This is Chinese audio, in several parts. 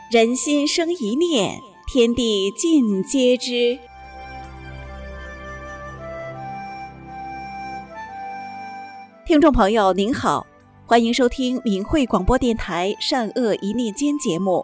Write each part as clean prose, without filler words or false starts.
人心生一念，天地尽皆知。听众朋友您好，欢迎收听明慧广播电台善恶一念间节目。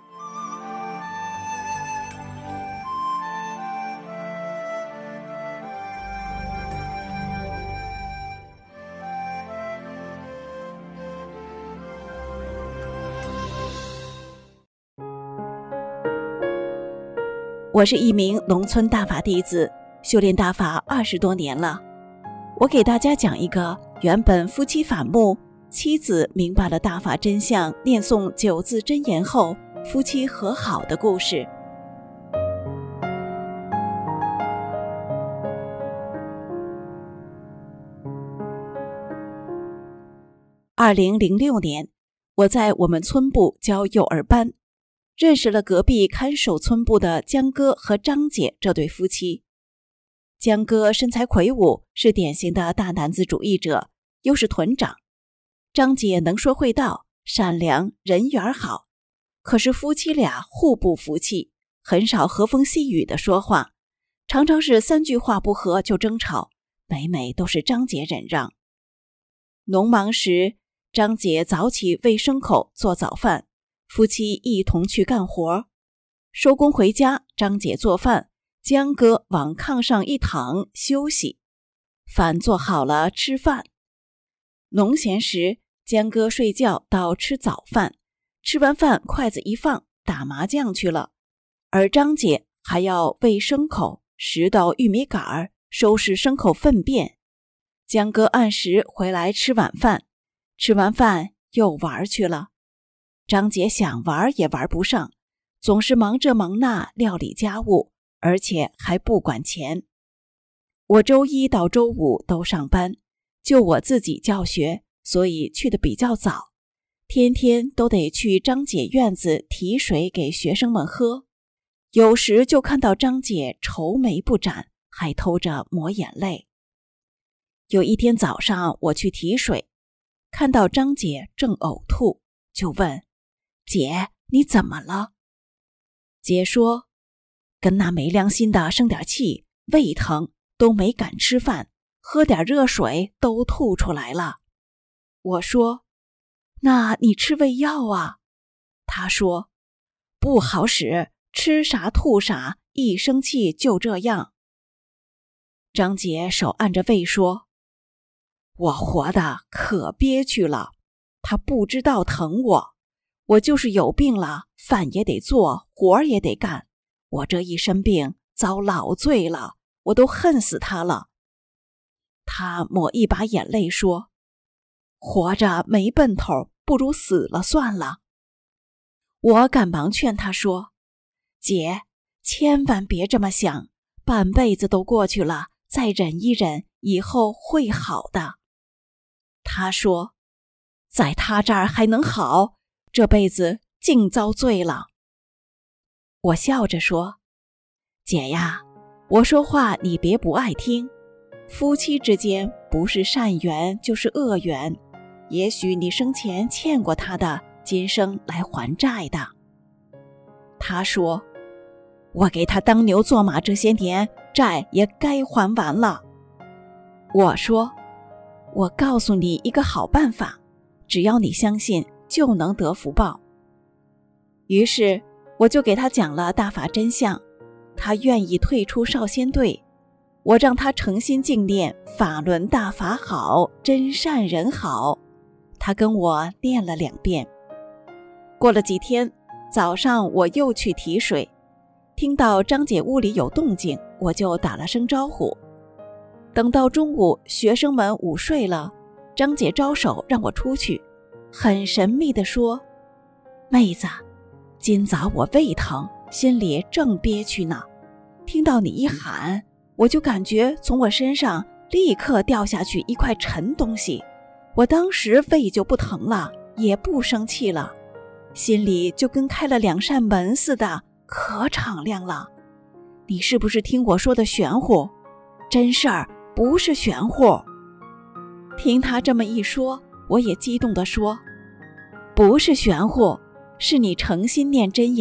我是一名农村大法弟子，修炼大法20多年了。我给大家讲一个原本夫妻反目，妻子明白了大法真相，念诵9字真言后，夫妻和好的故事。2006年，我在我们村部教幼儿班，认识了隔壁看守村部的江哥和张姐这对夫妻。江哥身材魁梧，是典型的大男子主义者，又是屯长。张姐能说会道，善良，人缘好。可是夫妻俩互不服气，很少和风细雨的说话，常常是3句话不合就争吵，每每都是张姐忍让。农忙时，张姐早起喂牲口做早饭，夫妻一同去干活。收工回家，张姐做饭，江哥往炕上一躺休息。饭做好了，吃饭。农闲时，江哥睡觉到吃早饭，吃完饭筷子一放，打麻将去了。而张姐还要喂牲口，拾到玉米杆，收拾牲口粪便。江哥按时回来吃晚饭，吃完饭又玩去了。张姐想玩也玩不上，总是忙这忙那料理家务，而且还不管钱。我周1到周5都上班，就我自己教学，所以去得比较早，天天都得去张姐院子提水给学生们喝。有时就看到张姐愁眉不展，还偷着抹眼泪。有一天早上我去提水，看到张姐正呕吐，就问：姐，你怎么了？姐说：跟那没良心的生点气，胃疼，都没敢吃饭，喝点热水都吐出来了。我说：那你吃胃药啊？她说：不好使，吃啥吐啥，一生气就这样。张姐手按着胃说：我活得可憋屈了，她不知道疼我就是有病了，饭也得做，活也得干。我这一身病，遭老罪了，我都恨死他了。他抹一把眼泪说：活着没奔头，不如死了算了。我赶忙劝他说：姐，千万别这么想，半辈子都过去了，再忍一忍，以后会好的。他说：在他这儿还能好，这辈子净遭罪了。我笑着说：姐呀，我说话你别不爱听，夫妻之间不是善缘就是恶缘，也许你生前欠过他的，今生来还债的。他说：我给他当牛做马这些年，债也该还完了。我说：我告诉你一个好办法，只要你相信，就能得福报。于是我就给他讲了大法真相，他愿意退出少先队。我让他诚心敬念法轮大法好，真善人好，他跟我念了2遍。过了几天，早上我又去提水，听到张姐屋里有动静，我就打了声招呼。等到中午，学生们午睡了，张姐招手让我出去，很神秘地说：妹子，今早我胃疼，心里正憋屈呢，听到你一喊，我就感觉从我身上立刻掉下去一块沉东西，我当时胃就不疼了，也不生气了，心里就跟开了2扇门似的，可敞亮了。你是不是听我说的玄乎？真事儿，不是玄乎。听他这么一说，我也激动地说：不是玄乎，是你诚心念真言，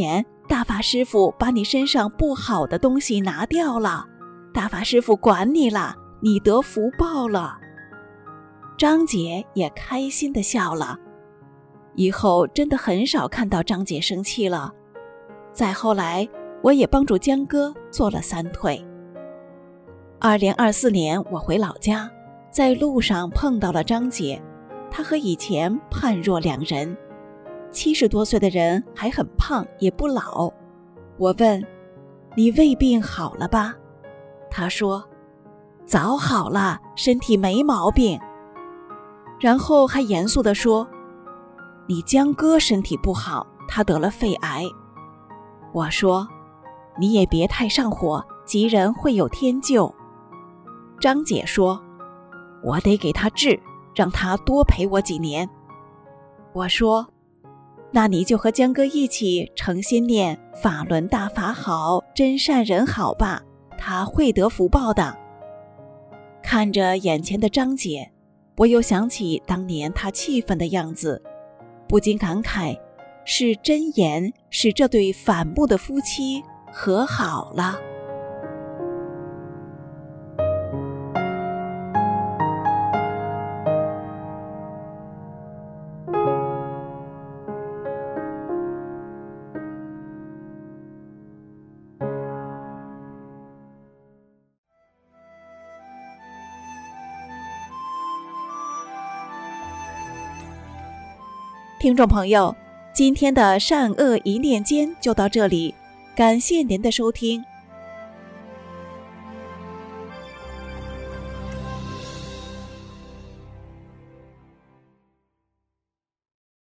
大法师父把你身上不好的东西拿掉了，大法师父管你了，你得福报了。张姐也开心地笑了。以后真的很少看到张姐生气了。再后来，我也帮助江哥做了3退。2024年我回老家，在路上碰到了张姐，她和以前判若两人。70多岁的人还很胖，也不老。我问，你胃病好了吧？她说，早好了，身体没毛病。然后还严肃地说，你江哥身体不好，他得了肺癌。我说，你也别太上火，急人会有天救。张姐说，我得给他治，让他多陪我几年。我说，那你就和江哥一起诚心念法轮大法好，真善人好吧，他会得福报的。看着眼前的张姐，我又想起当年她气愤的样子，不禁感慨，是真言使这对反目的夫妻和好了。听众朋友，今天的善恶一念间就到这里，感谢您的收听。